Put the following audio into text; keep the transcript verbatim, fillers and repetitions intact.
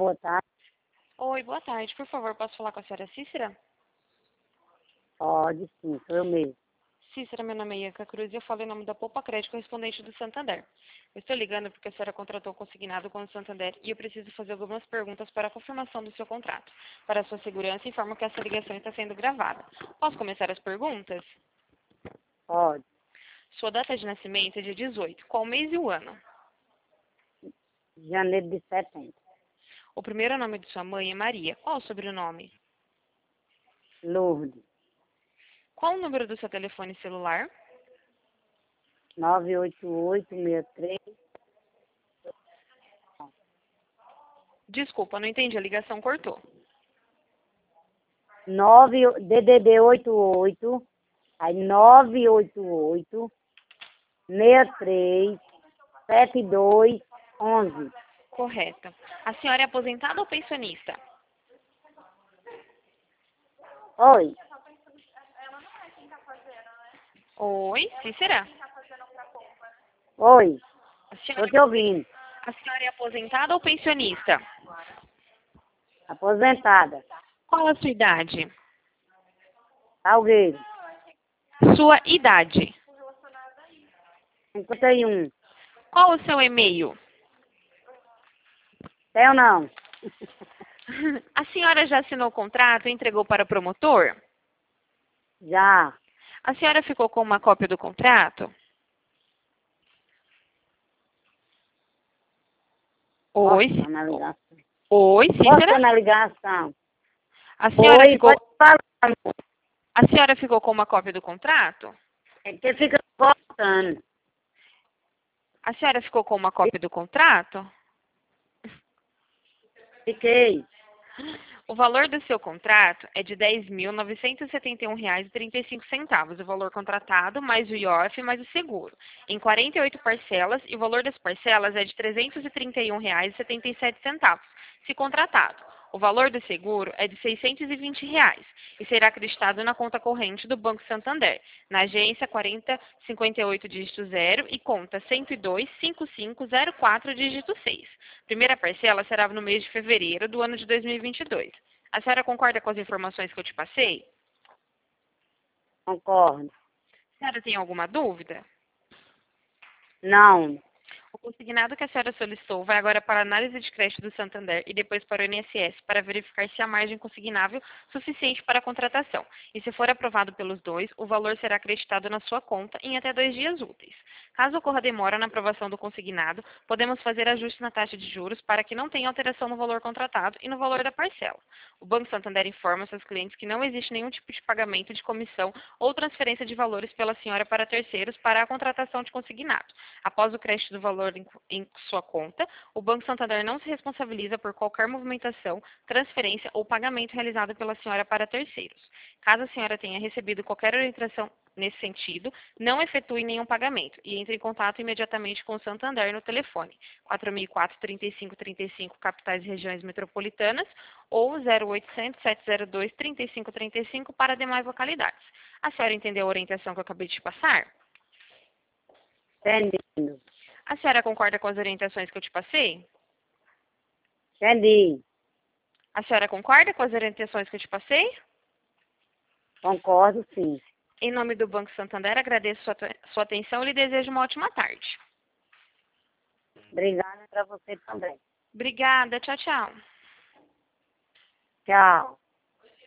boa tarde. Oi, boa tarde. Por favor, posso falar com a senhora Cícera? Pode sim, sou eu mesmo. Cícera, meu nome é Ianca Cruz e eu falo em nome da Poupa Crédito correspondente do Santander. Eu estou ligando porque a senhora contratou consignado com o Santander e eu preciso fazer algumas perguntas para a confirmação do seu contrato. Para a sua segurança, informo que essa ligação está sendo gravada. Posso começar as perguntas? Pode. Sua data de nascimento é dia dezoito. Qual mês e o ano? Janeiro de setembro. O primeiro nome de sua mãe é Maria. Qual o sobrenome? Lourdes. Qual o número do seu telefone celular? nove oito oito, seis três. Desculpa, não entendi, a ligação cortou. nove D D D oito oito. Aí nove oito oito, seis três, sete dois, onze. Correta. A senhora é aposentada ou pensionista? Oi. Oi, Cícera? Oi. A Tô senhora, te ouvindo. a senhora é aposentada ou pensionista? Aposentada. Qual a sua idade? Salgueiro. Sua idade. cinquenta e um. Qual o seu e-mail? Tem ou não? A senhora já assinou o contrato e entregou para o promotor? Já. A senhora ficou com uma cópia do contrato? Oi, Posso Ci- na ligação? Oi, Posso Cícera? na ligação? A senhora Oi, ficou, pode falar. a senhora ficou com uma cópia do contrato? É que fica cortando. A senhora ficou com uma cópia do contrato? Fiquei. O valor do seu contrato é de dez mil novecentos e setenta e um reais e trinta e cinco centavos, o valor contratado mais o I O F mais o seguro, em quarenta e oito parcelas, e o valor das parcelas é de trezentos e trinta e um reais e setenta e sete centavos, se contratado. O valor do seguro é de seiscentos e vinte reais e será acreditado na conta corrente do Banco Santander, na agência quarenta cinquenta e oito dígito zero e conta cento e dois cinquenta e cinco zero quatro dígito seis. Primeira parcela será no mês de fevereiro do ano de dois mil e vinte e dois. A senhora concorda com as informações que eu te passei? Concordo. A senhora tem alguma dúvida? Não. O consignado que a senhora solicitou vai agora para a análise de crédito do Santander e depois para o I N S S para verificar se há margem consignável suficiente para a contratação. E se for aprovado pelos dois, o valor será acreditado na sua conta em até dois dias úteis. Caso ocorra demora na aprovação do consignado, podemos fazer ajuste na taxa de juros para que não tenha alteração no valor contratado e no valor da parcela. O Banco Santander informa seus clientes que não existe nenhum tipo de pagamento de comissão ou transferência de valores pela senhora para terceiros para a contratação de consignado. Após o crédito do valor em, em sua conta, o Banco Santander não se responsabiliza por qualquer movimentação, transferência ou pagamento realizado pela senhora para terceiros. Caso a senhora tenha recebido qualquer orientação nesse sentido, não efetue nenhum pagamento e entre em contato imediatamente com o Santander no telefone quatro mil e quatro, trinta e cinco trinta e cinco, capitais e regiões metropolitanas, ou zero oitocentos, sete zero dois, trinta e cinco trinta e cinco para demais localidades. A senhora entendeu a orientação que eu acabei de te passar? Entendendo. A senhora concorda com as orientações que eu te passei? Entendi. A senhora concorda com as orientações que eu te passei? Concordo, sim. Em nome do Banco Santander, agradeço sua, sua atenção e lhe desejo uma ótima tarde. Obrigada para você também. Obrigada. Tchau, tchau. Tchau.